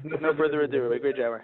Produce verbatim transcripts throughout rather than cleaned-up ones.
no further ado. A great job.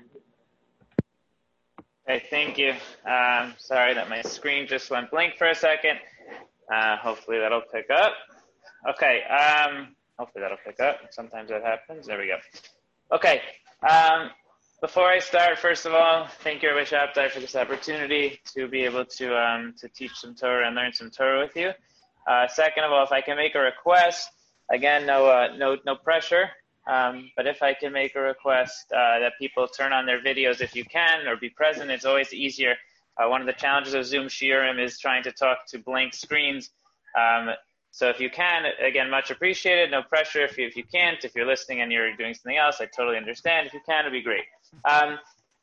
Okay, thank you. Um, sorry that my screen just went blank for a second. Uh, hopefully that'll pick up. Okay, um, hopefully that'll pick up. Sometimes that happens. There we go. Okay, um, before I start, first of all, thank you, Rabbi Shabtai, for this opportunity to be able to um, to teach some Torah and learn some Torah with you. Uh, second of all, if I can make a request, again, no uh, no no pressure, um, but if I can make a request uh, that people turn on their videos if you can, or be present, it's always easier. Uh, one of the challenges of Zoom Shiurim is trying to talk to blank screens. Um, so if you can, again, much appreciated. No pressure if you, if you can't. If you're listening and you're doing something else, I totally understand. If you can, it'd be great. Um,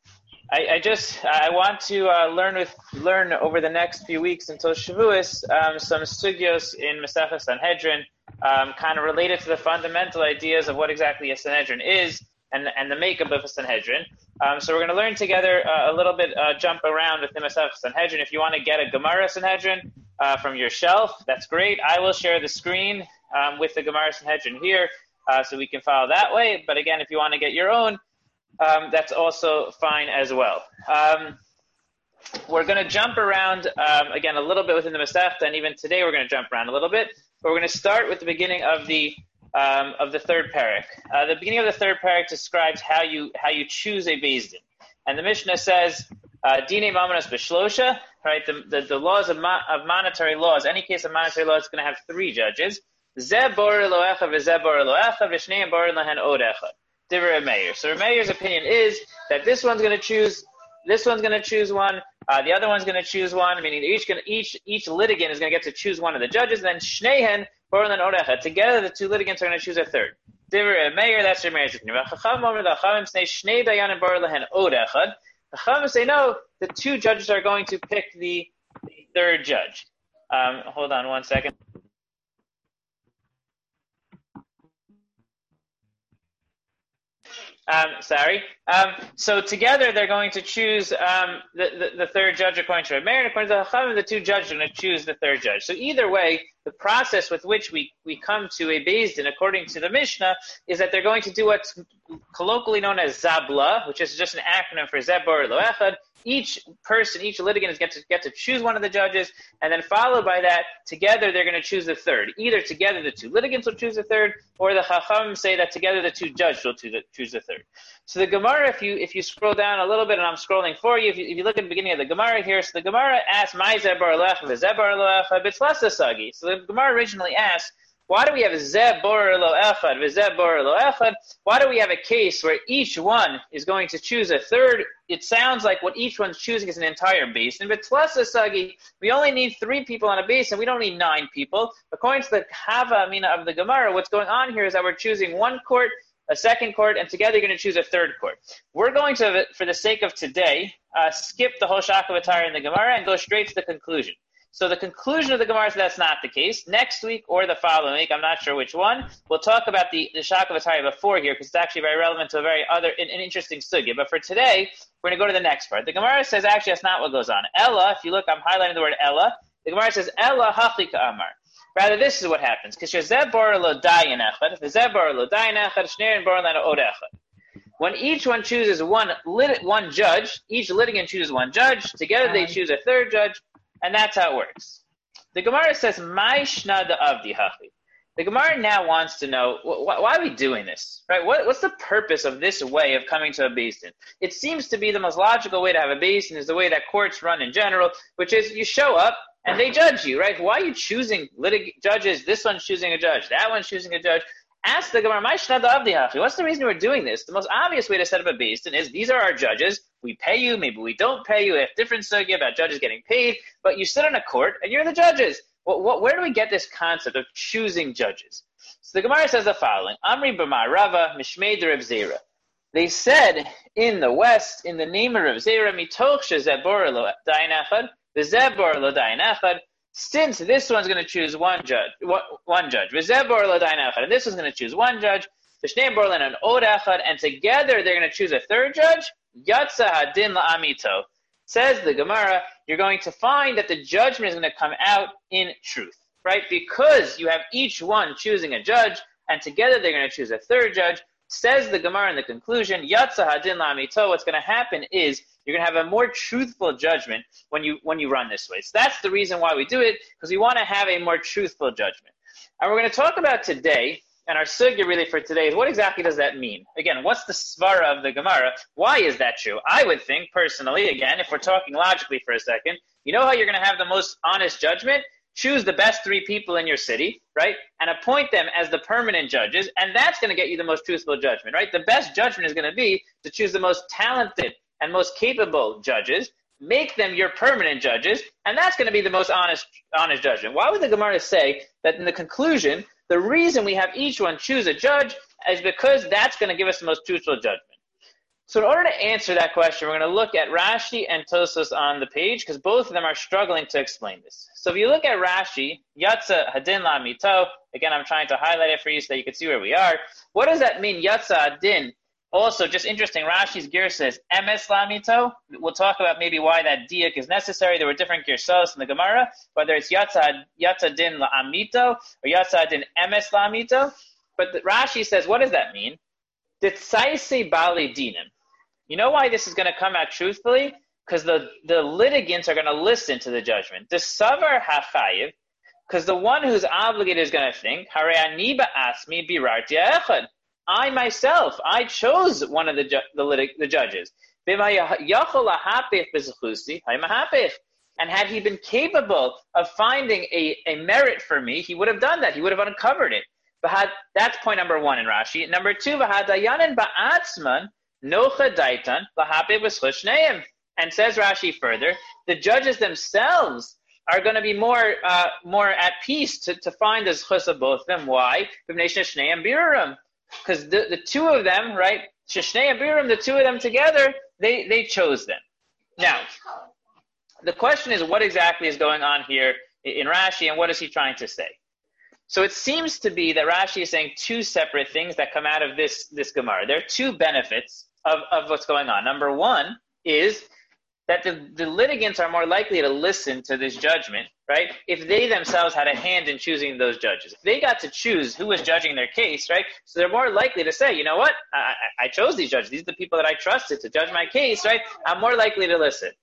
I, I just I want to uh, learn with learn over the next few weeks until Shavuos um, some sugyos in Masechah Sanhedrin, um, kind of related to the fundamental ideas of what exactly a Sanhedrin is and and the makeup of a Sanhedrin. Um, so we're going to learn together uh, a little bit, uh, jump around with the Masechah Sanhedrin. If you want to get a Gemara Sanhedrin uh, from your shelf, that's great. I will share the screen um, with the Gemara Sanhedrin here, uh, so we can follow that way. But again, if you want to get your own, Um, that's also fine as well. Um, we're going to jump around, um, again, a little bit within the Masechta, and even today we're going to jump around a little bit, but we're going to start with the beginning of the um, of the third parak. Uh, the beginning of the third parak describes how you how you choose a Beis Din. And the Mishnah says, Dine Mamanas B'Shlosha, right, the, the, the laws of, ma- of monetary laws, any case of monetary law is going to have three judges. Zeh bor lo'echa v'zeh bor lo'echa v'shneim bor lahen od echad. Meir. So Meir's opinion is that this one's going to choose, this one's going to choose one, uh, the other one's going to choose one, meaning each gonna, each each litigant is going to get to choose one of the judges, and then Shnehen, Borlan Orecha, together the two litigants are going to choose a third. Meir, that's Meir's opinion. The Chachamim say Shnei Dayanim Borlan Orecha. The Chachamim say no, the two judges are going to pick the third judge. Um, hold on one second. Um, sorry. Um, so together they're going to choose um, the, the, the third judge according to Meir, and according to the Chachamim, the two judges are going to choose the third judge. So either way, the process with which we, we come to a Beis Din, according to the Mishnah, is that they're going to do what's colloquially known as Zabla, which is just an acronym for Zeh bor lo echad. Each person, each litigant is get to get to choose one of the judges, and then followed by that, together they're going to choose the third. Either together the two litigants will choose the third, or the Chachamim say that together the two judges will choose the third. So the Gemara, if you if you scroll down a little bit, and I'm scrolling for you, if you, if you look at the beginning of the Gemara here, so the Gemara asks, "Mai zeh bor lo echad v'zeh bor lo echad b'tzlasa sagi." So the Gemara originally asked, why do we have Zeh bor lo echad v'zeh bor lo echad? Why do we have a case where each one is going to choose a third? It sounds like what each one's choosing is an entire basin. But tlasa sagi, we only need three people on a basin. We don't need nine people. According to the Hava Amina of the Gemara, what's going on here is that we're choosing one court, a second court, and together you're going to choose a third court. We're going to, for the sake of today, uh, skip the whole Shakavatari in the Gemara and go straight to the conclusion. So the conclusion of the Gemara is that's not the case. Next week or the following week, I'm not sure which one, we'll talk about the, the Shakavatari before here, because it's actually very relevant to a very other, an, an interesting sugya. But for today, we're going to go to the next part. The Gemara says, actually, that's not what goes on. Ella, if you look, I'm highlighting the word Ella. The Gemara says, Ella hachika amar. Rather, this is what happens. When each one chooses one lit, one judge, each litigant chooses one judge, together they choose a third judge, and that's how it works. The Gemara says, "Mai shna da avdi hachi." The Gemara now wants to know, wh- why are we doing this? Right? What, what's the purpose of this way of coming to a Beis Din? It seems to be the most logical way to have a Beis Din is the way that courts run in general, which is you show up and they judge you, right? Why are you choosing litig- judges? This one's choosing a judge. That one's choosing a judge. Ask the Gemara, "Mai shna da avdi hachi." What's the reason we're doing this? The most obvious way to set up a Beis Din is these are our judges. We pay you, maybe we don't pay you. We have different sugya about judges getting paid, but you sit on a court and you're the judges. What, what, where do we get this concept of choosing judges? So the Gemara says the following: Amri b'mar Rava mishmei de Reb Zera. They said in the West, in the name of Reb Zera, mitoch shezeh bor lo dayan echad, v'zeh bor lo dayan echad. Since this one's going to choose one judge, one judge, v'zeh bor lo dayan echad, and this one's going to choose one judge, v'shnei bor lan od echad, and together they're going to choose a third judge. Yatsa hadin la'amito. Says the Gemara, you're going to find that the judgment is going to come out in truth, right? Because you have each one choosing a judge, and together they're going to choose a third judge. Says the Gemara in the conclusion, Yatsa hadin la'amito, what's going to happen is you're going to have a more truthful judgment when you when you run this way. So that's the reason why we do it, because we want to have a more truthful judgment. And we're going to talk about today, and our sugya really for today is what exactly does that mean? Again, what's the svara of the Gemara? Why is that true? I would think, personally, again, if we're talking logically for a second, you know how you're going to have the most honest judgment? Choose the best three people in your city, right, and appoint them as the permanent judges, and that's going to get you the most truthful judgment, right? The best judgment is going to be to choose the most talented and most capable judges, make them your permanent judges, and that's going to be the most honest honest judgment. Why would the Gemara say that in the conclusion, the reason we have each one choose a judge is because that's going to give us the most truthful judgment? So in order to answer that question, we're going to look at Rashi and Tosfos on the page, because both of them are struggling to explain this. So if you look at Rashi, Yatsa hadin la'amito, again, I'm trying to highlight it for you so that you can see where we are. What does that mean, Yatsa hadin? Also, just interesting, Rashi's gear says emes la'amito. We'll talk about maybe why that diak is necessary. There were different girsos in the Gemara, whether it's Yatsa, Yatsa din la'amito or Yatsa din emes la'amito. But the, Rashi says, what does that mean? Ditsaisi bali dinim. You know why this is going to come out truthfully? Because the, the litigants are going to listen to the judgment. The savar hachayiv, because the one who's obligated is going to think, Hare ani ba'asmi birarti echad. I myself, I chose one of the ju- the, litig- the judges. And had he been capable of finding a, a merit for me, he would have done that. He would have uncovered it. That's point number one in Rashi. Number two, v'hadayanan ba'atzman nocha daitan lahape b'schus. And says Rashi further, the judges themselves are going to be more uh, more at peace to, to find the schus of both of them. Why? Because the, the two of them, right, Sheshnei Abiram, the two of them together, they, they chose them. Now, the question is, what exactly is going on here in Rashi, and what is he trying to say? So it seems to be that Rashi is saying two separate things that come out of this, this Gemara. There are two benefits of, of what's going on. Number one is that the, the litigants are more likely to listen to this judgment, right, if they themselves had a hand in choosing those judges. If they got to choose who was judging their case, right, so they're more likely to say, you know what, I, I chose these judges. These are the people that I trusted to judge my case, right? I'm more likely to listen.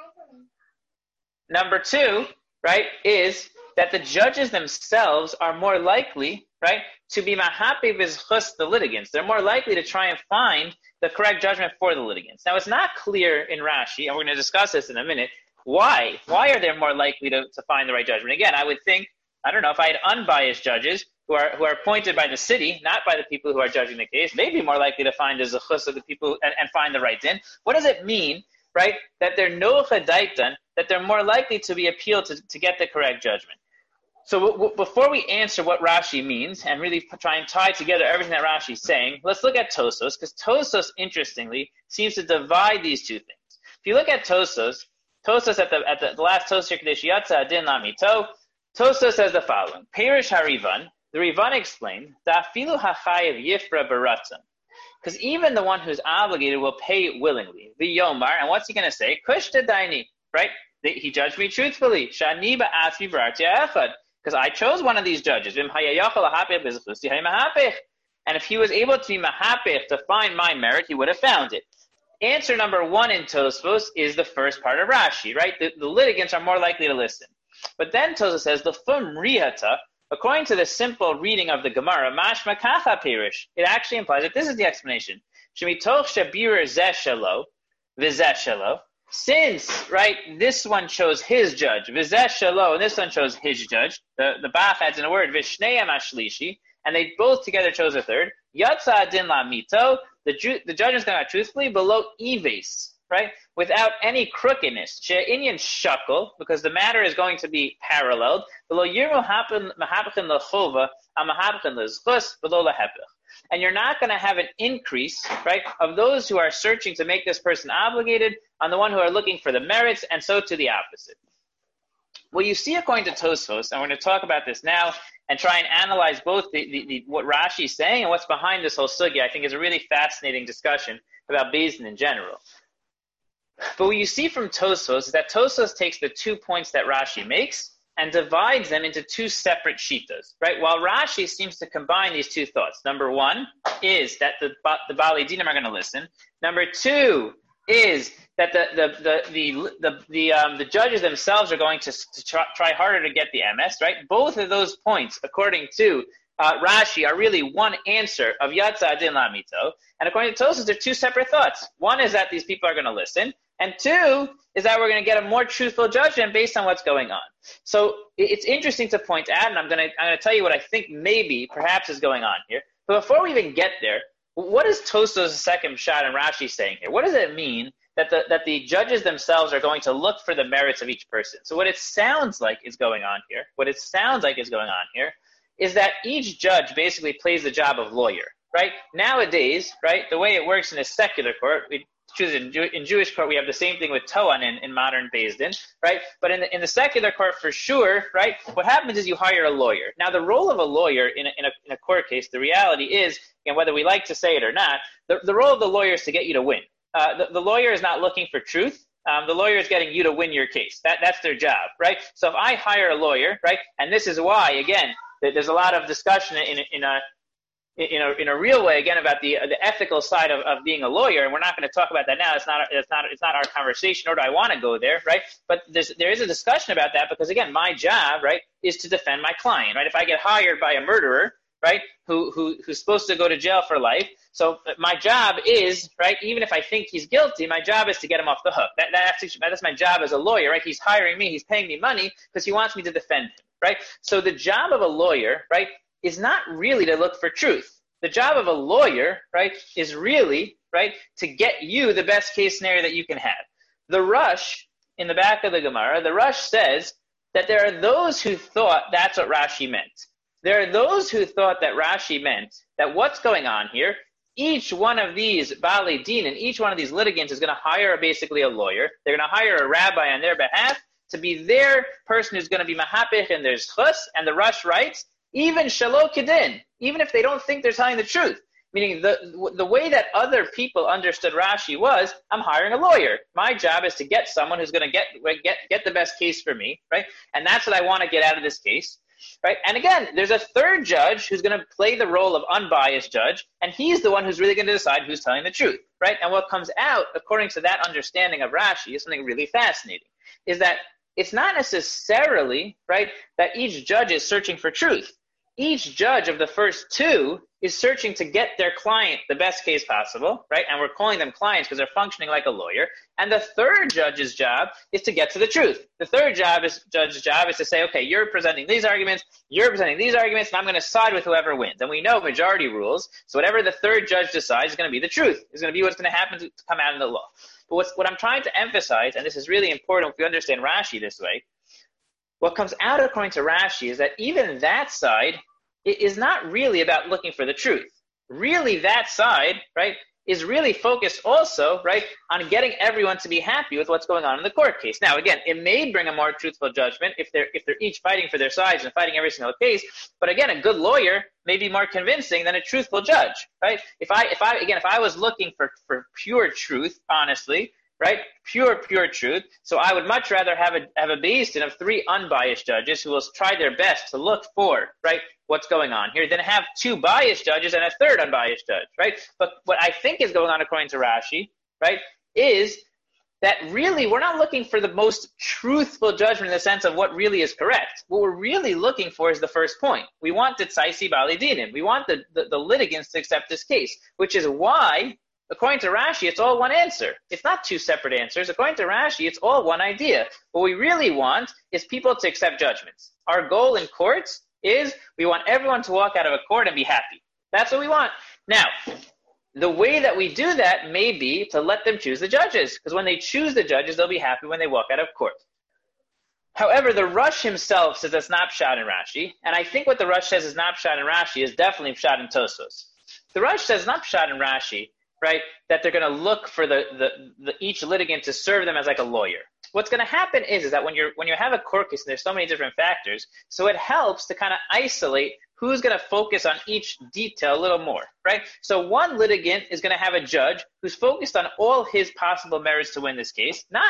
Number two, right, is that the judges themselves are more likely, right, to be mahape v'zchus the litigants. They're more likely to try and find the correct judgment for the litigants. Now, it's not clear in Rashi, and we're going to discuss this in a minute, why? Why are they more likely to, to find the right judgment? Again, I would think, I don't know, if I had unbiased judges who are who are appointed by the city, not by the people who are judging the case, they'd be more likely to find the zechus of the people and, and find the right din. What does it mean, right, that they're nocha daitan, that they're more likely to be appealed to, to get the correct judgment? So w- w- before we answer what Rashi means and really try and tie together everything that Rashi is saying, let's look at Tosfos, because Tosfos, interestingly, seems to divide these two things. If you look at Tosfos, Tosfos at the at the, the last Tosfos Kadesh Yatsa Adin Lamito, Tosfos says the following: Perish Harivan, the Rivan explained, Da'afilu hachayev yifra baratzon, because even the one who's obligated will pay willingly. The Yomar, and what's he going to say? Kushta daini, right? He judged me truthfully. Shani ba'asmi b'arti echad. Because I chose one of these judges. And if he was able to be mahapech to find my merit, he would have found it. Answer number one in Tosfos is the first part of Rashi, right? The, the litigants are more likely to listen. But then Tosfos says, the fum rihata, according to the simple reading of the Gemara, mashma kacha pirish, it actually implies that this is the explanation. Shemitoch shabir zeh shelo, v'zeh shelo, since, right, this one chose his judge, v'zeh shelo, and this one chose his judge, the, the Bach adds in a word, v'shneim ashlishi, and they both together chose a third, yatsa adin la'amito, the, ju- the judge is going to truthfully below ives, right, without any crookedness, she'inyan shakol, because the matter is going to be paralleled, below yirmu mahapachin l'chova, amahapachin l'zchus, below lahepech. And you're not going to have an increase, right, of those who are searching to make this person obligated on the one who are looking for the merits, and so to the opposite. What you see according to Tosfos, and we're going to talk about this now and try and analyze both the, the, the, what Rashi is saying and what's behind this whole sugya, I think is a really fascinating discussion about Beis Din in general. But what you see from Tosfos is that Tosfos takes the two points that Rashi makes, and divides them into two separate shittas, right? While Rashi seems to combine these two thoughts. Number one is that the, the Baalei Dinim are going to listen. Number two is that the the the the the, the, um, the judges themselves are going to, to try, try harder to get the M S, right? Both of those points, according to uh, Rashi, are really one answer of Yatsa Adin Lamito. And according to Tosfos, they're two separate thoughts. One is that these people are going to listen, and two is that we're going to get a more truthful judgment based on what's going on. So it's interesting to point out, and I'm going to I'm going to tell you what I think maybe, perhaps, is going on here. But before we even get there, what is Tosfos' second shot and Rashi saying here? What does it mean that the that the judges themselves are going to look for the merits of each person? So what it sounds like is going on here, what it sounds like is going on here, is that each judge basically plays the job of lawyer, right? Nowadays, right, the way it works in a secular court, we choose in, Jew, in Jewish court, we have the same thing with Toan in, in modern Beis Din, right? But in the, in the secular court, for sure, right, what happens is you hire a lawyer. Now, the role of a lawyer in a, in a, in a court case, the reality is, and whether we like to say it or not, the, the role of the lawyer is to get you to win. Uh, the, the lawyer is not looking for truth. Um, the lawyer is getting you to win your case. That, that's their job, right? So if I hire a lawyer, right, and this is why, again, there's a lot of discussion in, in a in a in a real way, again, about the the ethical side of, of being a lawyer, and we're not going to talk about that now. It's not it's not it's not our conversation, nor do I want to go there, right? But there's there is a discussion about that because, again, my job, right, is to defend my client, right? If I get hired by a murderer, right, who who who's supposed to go to jail for life, so my job is, right, even if I think he's guilty, my job is to get him off the hook. That, that's that's my job as a lawyer, right? He's hiring me, he's paying me money because he wants me to defend him, right? So the job of a lawyer, right, is not really to look for truth. The job of a lawyer, right, is really, right, to get you the best case scenario that you can have. The Rush, in the back of the Gemara, the Rush says that there are those who thought that's what Rashi meant. There are those who thought that Rashi meant that what's going on here, each one of these Baalei Din and each one of these litigants is going to hire basically a lawyer. They're going to hire a rabbi on their behalf to be their person who's going to be mahapich in their zchus, and the Rush writes, even shalo kedin, even if they don't think they're telling the truth. Meaning the the way that other people understood Rashi was, I'm hiring a lawyer. My job is to get someone who's going to get get get the best case for me, right? And that's what I want to get out of this case, right? And again, there's a third judge who's going to play the role of unbiased judge, and he's the one who's really going to decide who's telling the truth, right? And what comes out, according to that understanding of Rashi, is something really fascinating, is that it's not necessarily, right, that each judge is searching for truth. Each judge of the first two is searching to get their client the best case possible, right? And we're calling them clients because they're functioning like a lawyer. And the third judge's job is to get to the truth. The third job is judge's job is to say, okay, you're presenting these arguments, you're presenting these arguments, and I'm going to side with whoever wins. And we know majority rules, so whatever the third judge decides is going to be the truth. It's going to be what's going to happen to come out in the law. But what's, what I'm trying to emphasize, and this is really important if we understand Rashi this way, what comes out according to Rashi is that even that side is not really about looking for the truth. Really, that side, right, is really focused also, right, on getting everyone to be happy with what's going on in the court case. Now, again, it may bring a more truthful judgment if they're if they're each fighting for their sides and fighting every single case. But again, a good lawyer may be more convincing than a truthful judge, right? If I if I again if I was looking for for pure truth, honestly, right? Pure, pure truth. So I would much rather have a have a Beis Din of three unbiased judges who will try their best to look for, right, what's going on here, than have two biased judges and a third unbiased judge, right? But what I think is going on according to Rashi, right, is that really we're not looking for the most truthful judgment in the sense of what really is correct. What we're really looking for is the first point. We want the tzaisi Baalei Dinim. We want the, the, the litigants to accept this case, which is why, according to Rashi, it's all one answer. It's not two separate answers. According to Rashi, it's all one idea. What we really want is people to accept judgments. Our goal in courts is we want everyone to walk out of a court and be happy. That's what we want. Now, the way that we do that may be to let them choose the judges, because when they choose the judges, they'll be happy when they walk out of court. However, the Rush himself says that's not pshat in Rashi, and I think what the Rush says is not pshat in Rashi is definitely pshat in Tosfos. The Rush says not pshat in Rashi, right, that they're going to look for the, the, the each litigant to serve them as like a lawyer. What's going to happen is, is that when you're when you have a court case and there's so many different factors, so it helps to kind of isolate who's going to focus on each detail a little more, right? So one litigant is going to have a judge who's focused on all his possible merits to win this case, not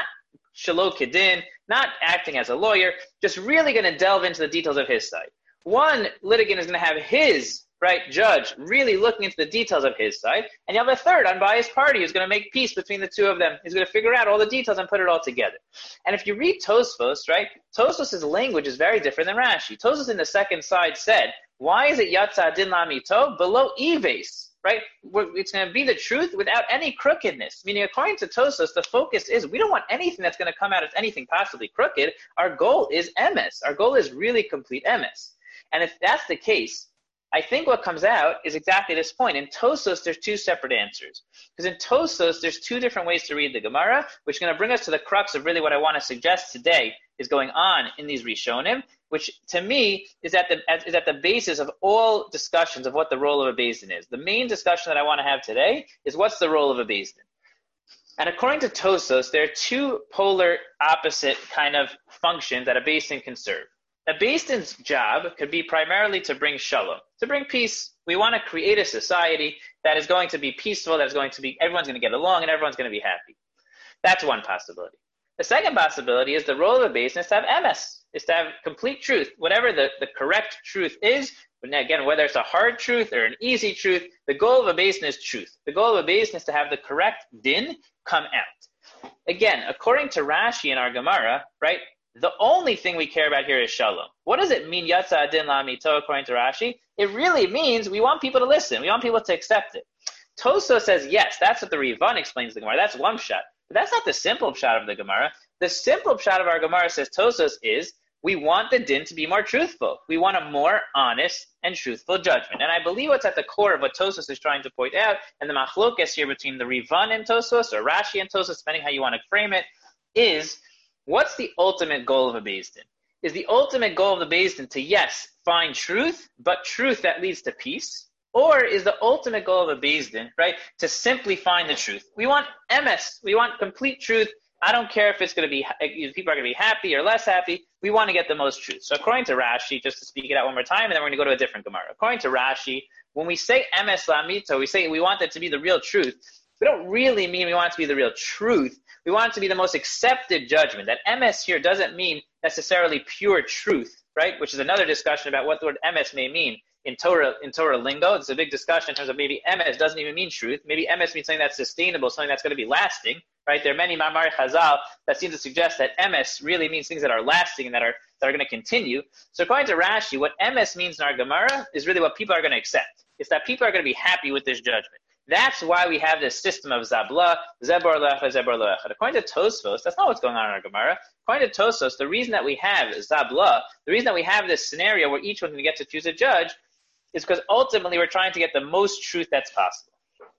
shelo kedin, not acting as a lawyer, just really going to delve into the details of his side. One litigant is going to have his, right, judge really looking into the details of his side, and you have a third unbiased party who's going to make peace between the two of them. He's going to figure out all the details and put it all together. And if you read Tosfos, right, Tosfos' language is very different than Rashi. Tosfos in the second side said, why is it yatsa din lamito below ives? Right? It's going to be the truth without any crookedness. Meaning, according to Tosfos, the focus is we don't want anything that's going to come out as anything possibly crooked. Our goal is emes. Our goal is really complete emes. And if that's the case, I think what comes out is exactly this point. In Tosfos, there's two separate answers. Because in Tosfos, there's two different ways to read the Gemara, which is going to bring us to the crux of really what I want to suggest today is going on in these Rishonim, which to me is at the is at the basis of all discussions of what the role of a Beis Din is. The main discussion that I want to have today is what's the role of a Beis Din. And according to Tosfos, there are two polar opposite kind of functions that a Beis Din can serve. A Beis Din's job could be primarily to bring shalom, to bring peace. We want to create a society that is going to be peaceful, that is going to be, everyone's going to get along and everyone's going to be happy. That's one possibility. The second possibility is the role of a Beis Din is to have emes, is to have complete truth. Whatever the, the correct truth is, again, whether it's a hard truth or an easy truth, the goal of a Beis Din is truth. The goal of a Beis Din is to have the correct din come out. Again, according to Rashi in our Gemara, right, the only thing we care about here is shalom. What does it mean, yatsa adin la'amito, according to Rashi? It really means we want people to listen. We want people to accept it. Tosfos says, yes, that's what the Rivan explains the Gemara. That's one pshat. But that's not the simple pshat of the Gemara. The simple pshat of our Gemara, says Tosfos, is we want the din to be more truthful. We want a more honest and truthful judgment. And I believe what's at the core of what Tosfos is trying to point out, and the machlokas here between the Rivan and Tosfos, or Rashi and Tosfos, depending how you want to frame it, is what's the ultimate goal of a Beis Din? Is the ultimate goal of the Beis Din to, yes, find truth, but truth that leads to peace? Or is the ultimate goal of a Beis Din, right, to simply find the truth? We want emes. We want complete truth. I don't care if it's going to be, if people are going to be happy or less happy. We want to get the most truth. So according to Rashi, just to speak it out one more time, and then we're going to go to a different Gemara. According to Rashi, when we say emes la'amito, we say we want it to be the real truth. We don't really mean we want it to be the real truth. We want it to be the most accepted judgment. That emes here doesn't mean necessarily pure truth, right? Which is another discussion about what the word emes may mean in Torah in Torah lingo. It's a big discussion in terms of maybe emes doesn't even mean truth. Maybe emes means something that's sustainable, something that's going to be lasting, right? There are many Mamar Chazal that seem to suggest that emes really means things that are lasting and that are that are going to continue. So according to Rashi, what emes means in our Gemara is really what people are going to accept. It's that people are going to be happy with this judgment. That's why we have this system of Zabla, Zebor Lecha, Zebor Lecha. According to Tosfos, that's not what's going on in our Gemara. According to Tosfos, the reason that we have Zabla, the reason that we have this scenario where each one gets to choose a judge, is because ultimately we're trying to get the most truth that's possible.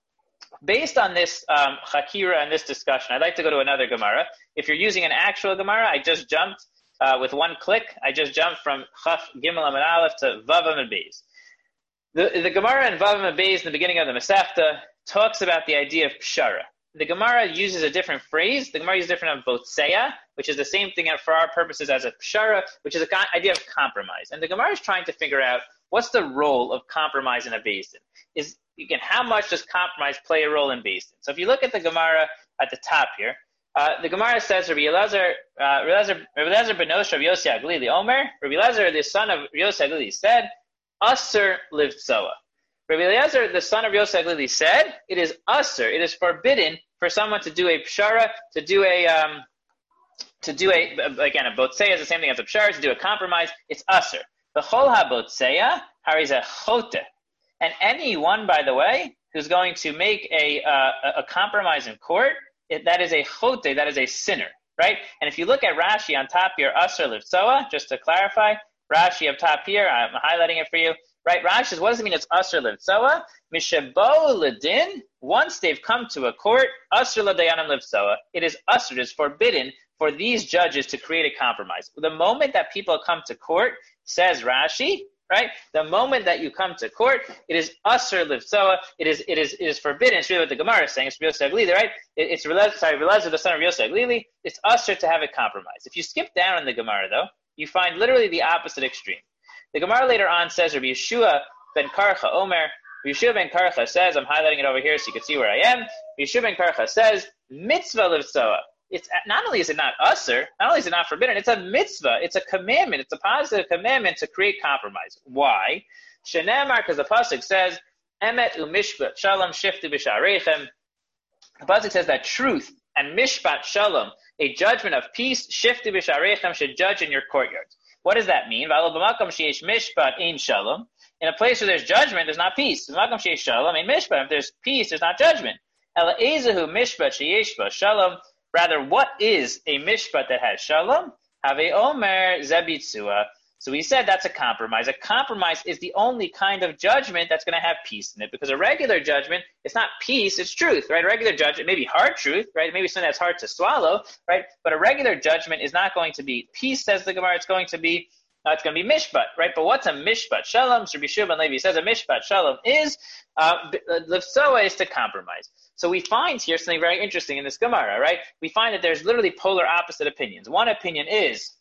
Based on this um, Chakira and this discussion, I'd like to go to another Gemara. If you're using an actual Gemara, I just jumped uh, with one click. I just jumped from Chaf Gimel Amud Aleph to Vav Amud Beis. The, the Gemara in Vav Amud Beis in the beginning of the Masechta talks about the idea of pshara. The Gemara uses a different phrase. The Gemara uses different of botseya, which is the same thing for our purposes as a pshara, which is an idea of compromise. And the Gemara is trying to figure out what's the role of compromise in a Beis Din. Is again, how much does compromise play a role in Beis Din? So if you look at the Gemara at the top here, uh, the Gemara says Rabbi Elazar, uh, Rabbi Elazar ben Noshe, Rabbi Yossi Aglili Omer, Rabbi Elazar, the son of Rabbi Yossi Aglili, said, Aser livtzoa. Rabbi Eliezer, the son of Yosef Aglili, said, it is aser, it is forbidden for someone to do a pshara, to do a, um, to do a, again, a botseya is the same thing as a pshara, to do a compromise, it's aser. The chol ha-botseya, hariz a chote. And anyone, by the way, who's going to make a, uh, a compromise in court, it, that is a chote, that is a sinner, right? And if you look at Rashi on top here, aser livtzoa, just to clarify, Rashi up top here, I'm highlighting it for you. Right, Rashi says, what does it mean it's Asr Livtzoa? Mishabo Ladin, once they've come to a court, Asr Ladayanim Livtzoa. It is Asr, it is forbidden for these judges to create a compromise. The moment that people come to court, says Rashi, right? The moment that you come to court, it is Asr Livtzoa, it is it is it is forbidden. It's really what the Gemara is saying. It's Yosef Aglili, right? It, it's sorry, Elazar, the son of Yosef Aglili. It's Asr to have a compromise. If you skip down in the Gemara, though, you find literally the opposite extreme. The Gemara later on says, Rabbi Yeshua ben Karcha Omer, Rabbi Yeshua ben Karcha says, I'm highlighting it over here so you can see where I am. Rabbi Yeshua ben Karcha says, mitzvah livtzoa. it's not only is it not usher, not only is it not forbidden, it's a mitzvah, it's a commandment, it's a positive commandment to create compromise. Why? Shenemar, because the pasuk says, Emet u'mishpat shalom shiftu b'shareichem. The pasuk says that truth and mishpat shalom, a judgment of peace, shiftu b'shareichem, should judge in your courtyards. What does that mean? V'alo b'makom sheyesh mishpat ein shalom. In a place where there's judgment, there's not peace. B'makom sheyesh shalom ein mishpat. If there's peace, there's not judgment. Ela ezehu mishpat sheyesh ba shalom. Rather, what is a mishpat that has shalom? Have omer zebitzua. So we said that's a compromise. A compromise is the only kind of judgment that's going to have peace in it, because a regular judgment, it's not peace, it's truth, right? A regular judgment may be hard truth, right? Maybe something that's hard to swallow, right? But a regular judgment is not going to be peace, says the Gemara. It's going to be, uh, it's going to be mishpat, right? But what's a mishpat shalom? So Rabbi Shua ben Levi says a mishpat shalom is, uh, lifsoa is to compromise. So we find here something very interesting in this Gemara, right? We find that there's literally polar opposite opinions. One opinion is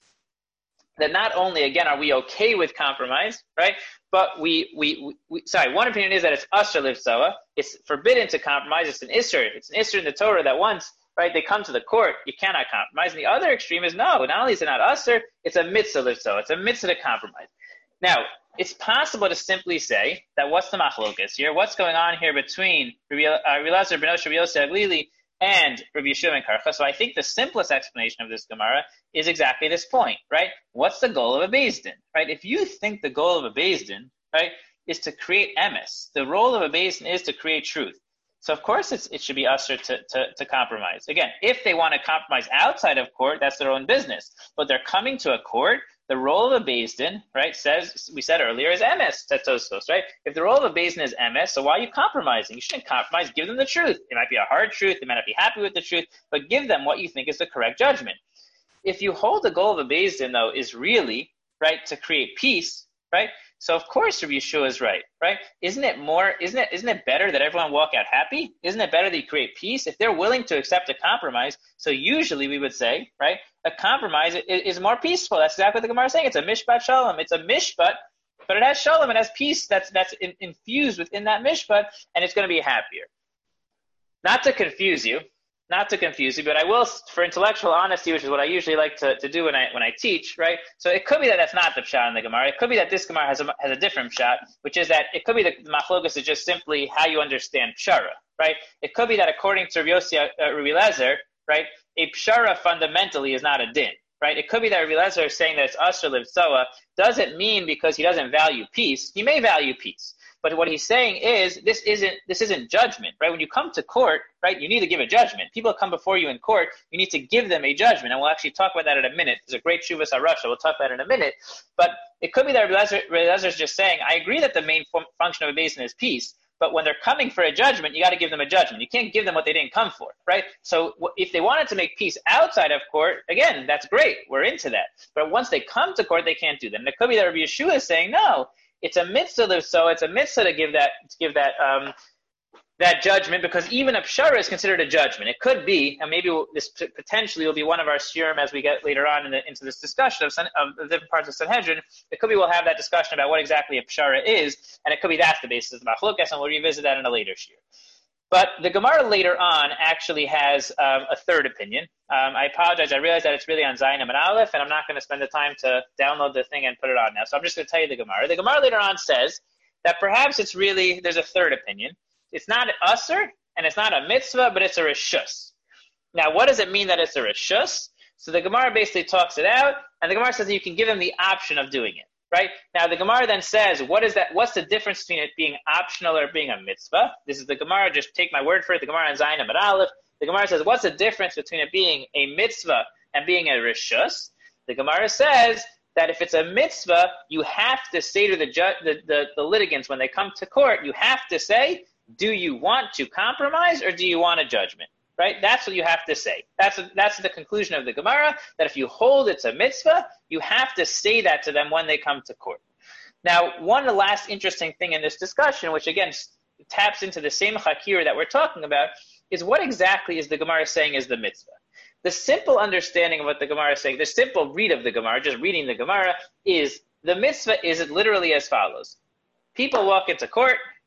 that not only, again, are we okay with compromise, right? But we, we, we sorry, one opinion is that it's usher lifsoa. It's forbidden to compromise. It's an isser. It's an isser in the Torah that once, right, they come to the court, you cannot compromise. And the other extreme is no, not only is it not usher, it's a mitzvah lifsoa. It's a mitzvah to compromise. Now, it's possible to simply say that what's the machlokas here? What's going on here between Rabbi Elazar ben Osher, Rabbi Yossi Aglili, and Rabbi Yeshua ben Karcha? So I think the simplest explanation of this Gemara is exactly this point, right? What's the goal of a Beis Din, right? If you think the goal of a Beis Din, right, is to create emes, the role of a Beis Din is to create truth. So of course it's, it should be usher to, to, to compromise. Again, if they want to compromise outside of court, that's their own business. But they're coming to a court. The role of a Beis Din, right, says, we said earlier, is emes, tetzos, right? If the role of a Beis Din is emes, so why are you compromising? You shouldn't compromise. Give them the truth. It might be a hard truth. They might not be happy with the truth, but give them what you think is the correct judgment. If you hold the goal of a Beis Din, though, is really, right, to create peace, right? So of course Rabbi Yeshua is right, right? Isn't it more, isn't it, isn't it better that everyone walk out happy? Isn't it better that you create peace? If they're willing to accept a compromise, so usually we would say, right, a compromise is, is more peaceful. That's exactly what the Gemara is saying. It's a mishpat shalom. It's a mishpat, but it has shalom. It has peace that's, that's in, infused within that mishpat, and it's going to be happier. Not to confuse you, not to confuse you, but I will, for intellectual honesty, which is what I usually like to, to do when I when I teach, right? So it could be that that's not the pshat in the Gemara. It could be that this Gemara has a, has a different pshat, which is that it could be that the machlokas is just simply how you understand pshara, right? It could be that according to Rabbi Yossi, uh, Rabbi Elazar, right, a pshara fundamentally is not a din, right? It could be that Rabbi Elazar is saying that it's usher livsoa. Doesn't mean because he doesn't value peace. He may value peace. But what he's saying is this isn't this isn't judgment, right? When you come to court, right, you need to give a judgment. People come before you in court, you need to give them a judgment. And we'll actually talk about that in a minute. There's a great Shuvas HaRasha. We'll talk about it in a minute. But it could be that Rabbi Elazar is just saying, I agree that the main fun- function of a Beis Din is peace, but when they're coming for a judgment, you got to give them a judgment. You can't give them what they didn't come for, right? So if they wanted to make peace outside of court, again, that's great. We're into that. But once they come to court, they can't do that. And it could be that Rabbi Yeshua is saying, no, it's a mitzvah, so it's a mitzvah to give that to give that um, that judgment, because even a pshara is considered a judgment. It could be, and maybe we'll, this potentially will be one of our shiurim as we get later on in the, into this discussion of, of the different parts of Sanhedrin. It could be we'll have that discussion about what exactly a pshara is, and it could be that's the basis of machlokas, and we'll revisit that in a later shiur. But the Gemara later on actually has um, a third opinion. Um, I apologize. I realize that it's really on Zayin and Aleph, and I'm not going to spend the time to download the thing and put it on now. So I'm just going to tell you the Gemara. The Gemara later on says that perhaps it's really, there's a third opinion. It's not an usr, and it's not a mitzvah, but it's a reshus. Now, what does it mean that it's a reshus? So the Gemara basically talks it out, and the Gemara says that you can give them the option of doing it. Right? Now, the Gemara then says, what is that? What's the difference between it being optional or being a mitzvah? This is the Gemara. Just take my word for it. The Gemara in Zayin and Aleph. The Gemara says, what's the difference between it being a mitzvah and being a reshus? The Gemara says that if it's a mitzvah, you have to say to the, ju- the, the, the litigants when they come to court, you have to say, do you want to compromise or do you want a judgment? Right? That's what you have to say. That's a, that's the conclusion of the Gemara, that if you hold it's a mitzvah, you have to say that to them when they come to court. Now, one last interesting thing in this discussion, which again taps into the same chakir that we're talking about, is what exactly is the Gemara saying is the mitzvah? The simple understanding of what the Gemara is saying, the simple read of the Gemara, just reading the Gemara, is the mitzvah is literally as follows. People walk into court,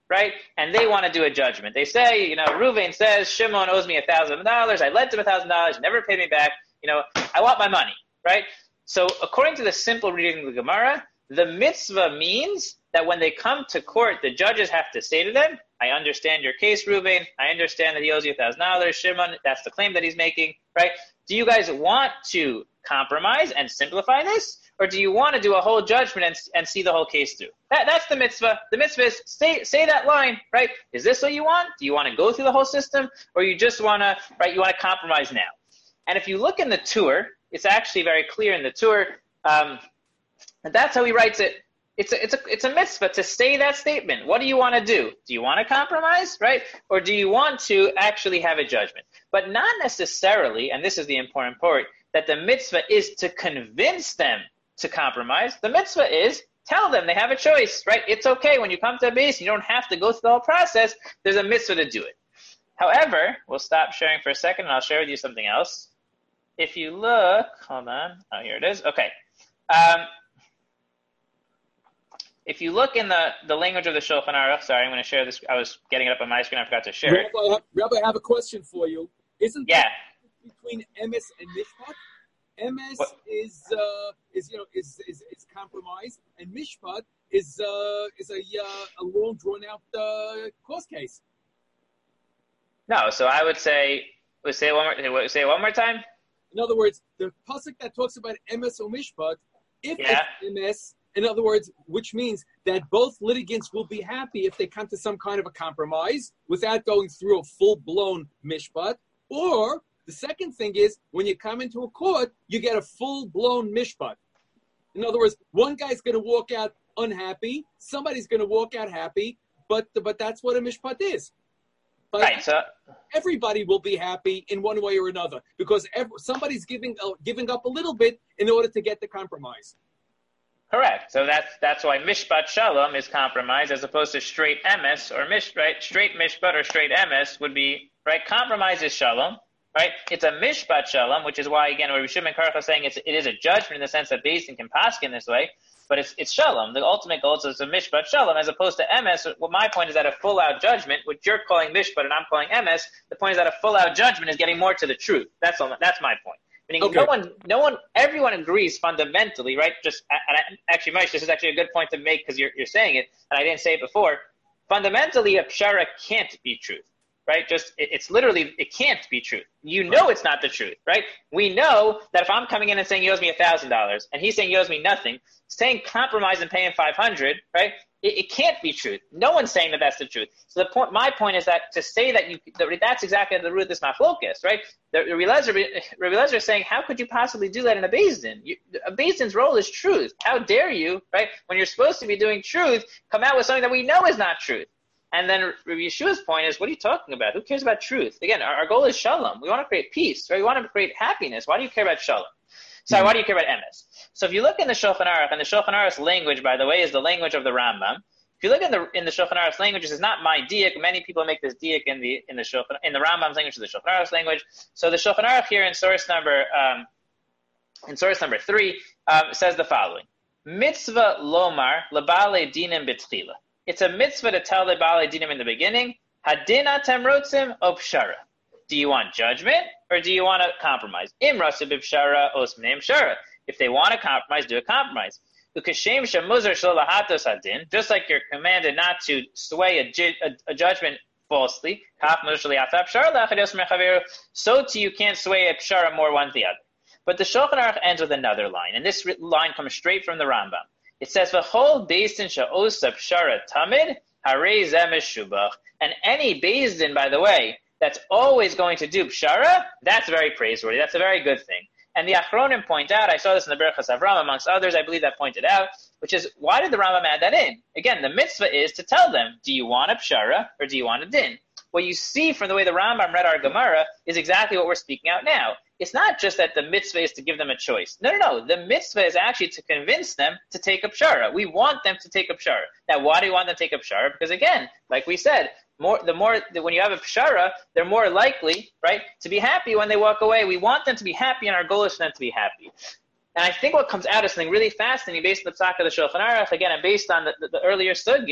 right? And they want to do a judgment. They say, you know, Reuven says, Shimon owes me a thousand dollars. I lent him a thousand dollars, never paid me back. You know, I want my money, right? So according to the simple reading of the Gemara, the mitzvah means that when they come to court, the judges have to say to them, I understand your case, Reuven. I understand that he owes you a thousand dollars. Shimon, that's the claim that he's making, right? Do you guys want to compromise and simplify this? Or do you want to do a whole judgment and, and see the whole case through? That, that's the mitzvah. The mitzvah is say, say that line, right? Is this what you want? Do you want to go through the whole system? Or you just want to, right, you want to compromise now? And if you look in the Tur, it's actually very clear in the Tur, um, and that's how he writes it. It's a, it's a, it's a mitzvah to say that statement. What do you want to do? Do you want to compromise, right? Or do you want to actually have a judgment? But not necessarily, and this is the important part, that the mitzvah is to convince them to compromise. The mitzvah is tell them they have a choice, right? It's okay when you come to a base, you don't have to go through the whole process. There's a mitzvah to do it. However, we'll stop sharing for a second and I'll share with you something else. If you look, hold on. Oh, here it is. Okay. Um, if you look in the, the language of the Shulchan Aruch, sorry, I'm going to share this. I was getting it up on my screen. I forgot to share it. Rabbi, Rabbi, I have a question for you. Isn't yeah. that between emes and mishpat? Emes what? is uh, is you know is, is is compromise, and mishpat is uh, is a uh, a long drawn out uh, court case. No, so I would say, would say it one more, say it one more time. In other words, the pasuk that talks about emes or mishpat, if yeah. it's emes, in other words, which means that both litigants will be happy if they come to some kind of a compromise without going through a full blown mishpat, or the second thing is, when you come into a court, you get a full-blown mishpat. In other words, one guy's going to walk out unhappy, somebody's going to walk out happy, but but that's what a mishpat is. But right, so everybody will be happy in one way or another because every, somebody's giving uh, giving up a little bit in order to get the compromise. Correct. So that's that's why mishpat shalom is compromise as opposed to straight emes or mish right straight mishpat or straight emes would be right. Compromise is shalom. Right, it's a mishpat shalom, which is why again, where Rishon ben Karach is saying it's, it is a judgment in the sense that Beis Din can paskin this way, but it's it's shalom. The ultimate goal is a mishpat shalom, as opposed to emes. Well, my point is that a full out judgment, which you're calling mishpat and I'm calling emes. The point is that a full out judgment is getting more to the truth. That's all. That's my point. Meaning, okay. no one, no one, everyone agrees fundamentally, right? Just and I, actually, Moshe, this is actually a good point to make because you're you're saying it, and I didn't say it before. Fundamentally, a pshara can't be truth. Right? Just, it, it's literally, it can't be truth. You know it's not the truth, right? We know that if I'm coming in and saying he owes me one thousand dollars and he's saying he owes me nothing, saying compromise and pay him five hundred dollars, right? It, it can't be truth. No one's saying that that's the truth. So the point, my point is that to say that you, that that's exactly the root of this machlokas, right? The, the Rabbi Eliezer is saying, how could you possibly do that in a Beis Din? You, a Beis Din's role is truth. How dare you, right? When you're supposed to be doing truth, come out with something that we know is not truth. And then Rabbi Yeshua's point is, what are you talking about? Who cares about truth? Again, our, our goal is shalom. We want to create peace, right? We want to create happiness. Why do you care about shalom? Sorry, mm-hmm. Why do you care about emes? So if you look in the Shulchan Aruch, and the Shulchan Aruch's language, by the way, is the language of the Rambam. If you look in the in the Shulchan Aruch's language, this is not my diak. Many people make this diak in the in the Shulchan in the Rambam's language, the Shulchan Aruch's language. So the Shulchan Aruch here in source number um, in source number three um, says the following: Mitzvah lomar lebale dinim b'tchila. It's a mitzvah to tell the Baalei Dinim in the beginning, Hadin atem rotzim o pshara. Do you want judgment or do you want to compromise? Im rasu b'pshara os mneim pshara. If they want to compromise, do a compromise. Ukashem shemuzar shlo lahatos hadin, just like you're commanded not to sway a, ju- a, a judgment falsely, so too you can't sway a pshara more one to the other. But the Shulchan Aruch ends with another line, and this line comes straight from the Rambam. It says, "V'chol Beis Din she'osa pshara tamid harei zeh meshubach." And any Beis Din, by the way, that's always going to do pshara, that's very praiseworthy. That's a very good thing. And the Achronim point out, I saw this in the Berachas Avram, amongst others, I believe that pointed out, which is, why did the Rambam add that in? Again, the mitzvah is to tell them, do you want a pshara or do you want a din? What you see from the way the Rambam read our Gemara is exactly what we're speaking out now. It's not just that the mitzvah is to give them a choice. No, no, no. The mitzvah is actually to convince them to take a pshara. We want them to take a pshara. Now, why do you want them to take a pshara? Because again, like we said, more the more when you have a pshara, they're more likely, right, to be happy when they walk away. We want them to be happy, and our goal is for them to be happy. And I think what comes out is something really fascinating based on the Psak of the Shulchan Aruch, again, and based on the, the, the earlier sugya,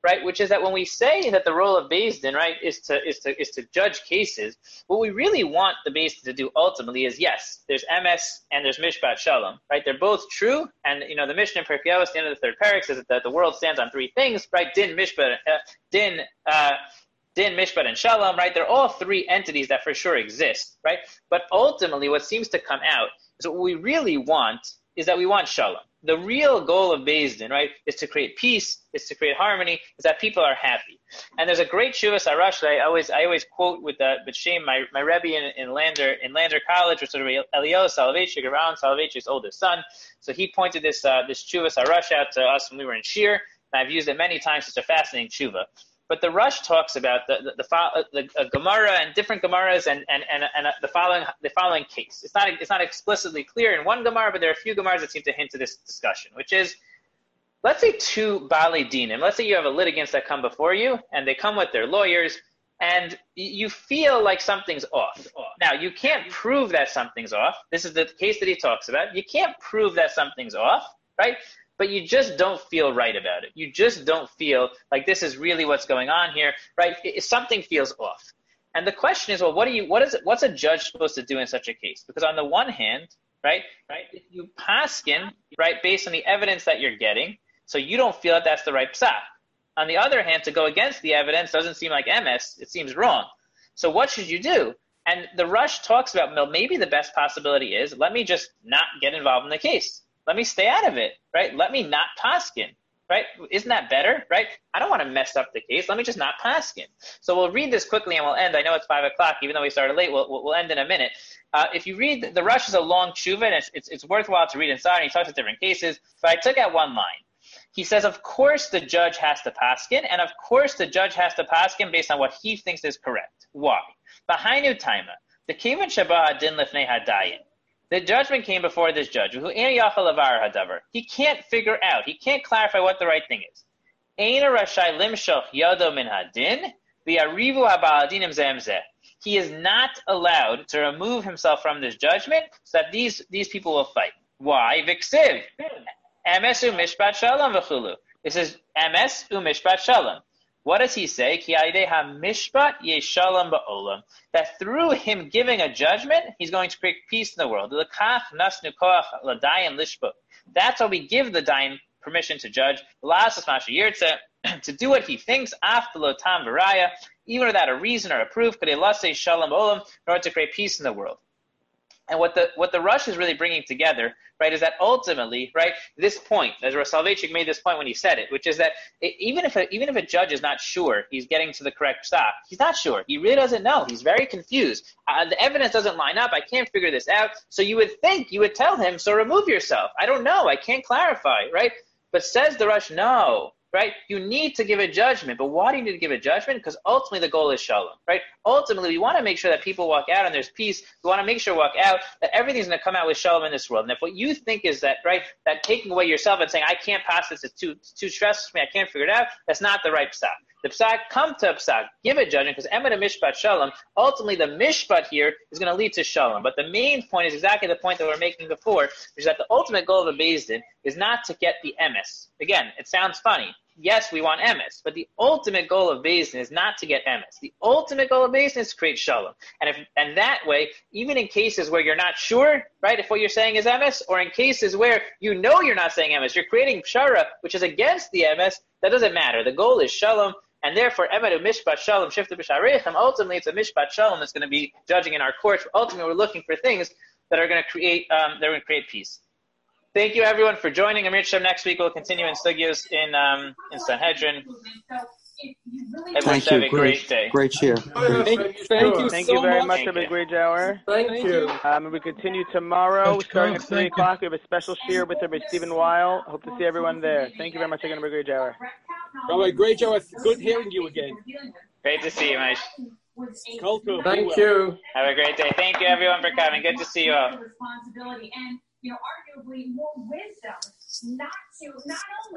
right? Which is that when we say that the role of Beis Din, right, is to is to is to judge cases, what we really want the Beis Din to do ultimately is, yes, there's emes and there's mishpat shalom, right? They're both true, and you know the Mishnah in Pirkei Avos, the end of the third parak, says that the world stands on three things, right? Din, mishpat, uh, din. Uh, Din, Mishpat, and Shalom, right? They're all three entities that for sure exist, right? But ultimately, what seems to come out is what we really want is that we want Shalom. The real goal of Beis Din, right, is to create peace, is to create harmony, is that people are happy. And there's a great Shuvas Arash that I always I always quote with uh, with Shem, my my Rebbe in, in Lander in Lander College, which was Eliyahu Soloveitchik, Aaron Soloveitchik's oldest son. So he pointed this uh, this Shuvas Arash out to us when we were in Shir, and I've used it many times. It's a fascinating Shuva. But the Rush talks about the the, the, the, the Gemara and different Gemaras and and, and, and the following the following case. It's not it's not explicitly clear in one Gemara, but there are a few Gemaras that seem to hint to this discussion, which is, let's say two Baalei Dinim. Let's say you have a litigants that come before you, and they come with their lawyers, and you feel like something's off. Now, you can't prove that something's off. This is the case that he talks about. You can't prove that something's off, right? But you just don't feel right about it. You just don't feel like this is really what's going on here, right? It, something feels off. And the question is, well, what do you, what is it, what's a judge supposed to do in such a case? Because on the one hand, right, right, if you paskin, right, based on the evidence that you're getting, so you don't feel that that's the right psak. On the other hand, to go against the evidence doesn't seem like emes, it seems wrong. So what should you do? And the Rush talks about, well, maybe the best possibility is, let me just not get involved in the case. Let me stay out of it, right? Let me not paskin, right? Isn't that better, right? I don't want to mess up the case. Let me just not paskin. So we'll read this quickly and we'll end. I know it's five o'clock, even though we started late. We'll, we'll end in a minute. Uh, if you read, the Rush is a long tshuva, and it's, it's, it's worthwhile to read inside. And he talks about different cases, but I took out one line. He says, of course the judge has to paskin, and of course the judge has to paskin based on what he thinks is correct. Why? B'hainu taima, the kivan shaba din lifnei hadayin. The judgment came before this judge. He can't figure out, he can't clarify what the right thing is. He is not allowed to remove himself from this judgment so that these, these people will fight. Why? Viksiv. Emes u mishpat shalom v'chulu. This is emes u mishpat shalom. What does he say? That through him giving a judgment, he's going to create peace in the world. That's why we give the dayan permission to judge, to do what he thinks, even without a reason or a proof, in order to create peace in the world. And what the what the Rush is really bringing together, right, is that ultimately, right, this point, as Rav Soloveitchik made this point when he said it, which is that it, even if a, even if a judge is not sure he's getting to the correct stop, he's not sure. He really doesn't know. He's very confused. Uh, the evidence doesn't line up. I can't figure this out. So you would think, you would tell him, so remove yourself. I don't know. I can't clarify, right? But says the Rush, no. Right? You need to give a judgment. But why do you need to give a judgment? Because ultimately the goal is shalom. Right? Ultimately, we want to make sure that people walk out and there's peace. We want to make sure walk out that everything's going to come out with shalom in this world. And if what you think is that, right, that taking away yourself and saying, I can't pass this, it's too, it's too stressful for me, I can't figure it out, that's not the right psak. The psak, come to a psak, give a judgment, because emet mishpat shalom, ultimately the mishpat here is going to lead to shalom. But the main point is exactly the point that we we're making before, which is that the ultimate goal of a Beis Din is not to get the emes. Again, it sounds funny. Yes, we want emes, but the ultimate goal of Beis Din is not to get emes. The ultimate goal of Beis Din is to create shalom. And if, and that way, even in cases where you're not sure, right, if what you're saying is emes, or in cases where you know you're not saying emes, you're creating pshara, which is against the emes, that doesn't matter. The goal is shalom, and therefore, emet mishpat shalom shifta b'shareichem, ultimately it's a mishpat shalom that's going to be judging in our courts. Ultimately, we're looking for things that are going to create, um, that are going to create peace. Thank you, everyone, for joining. Amir Shem, next week we'll continue in Sugyos in um, in Sanhedrin. Everyone Thank have you. a Great, great day. great cheer. Thank you, thank you Thank so you very much. much, Rabbi Greyjour. Thank you. Um, we continue tomorrow, starting at three o'clock. We have a special shir with Rabbi Stephen Weil. Hope to see everyone there. Thank you very much again, Rabbi Greyjour. Rabbi Greyjour, it's good hearing you again. Great to see you, Maish. Kultu, Thank well. you. Have a great day. Thank you, everyone, for coming. Good to see you all. Responsibility and, you know, arguably more wisdom not to not only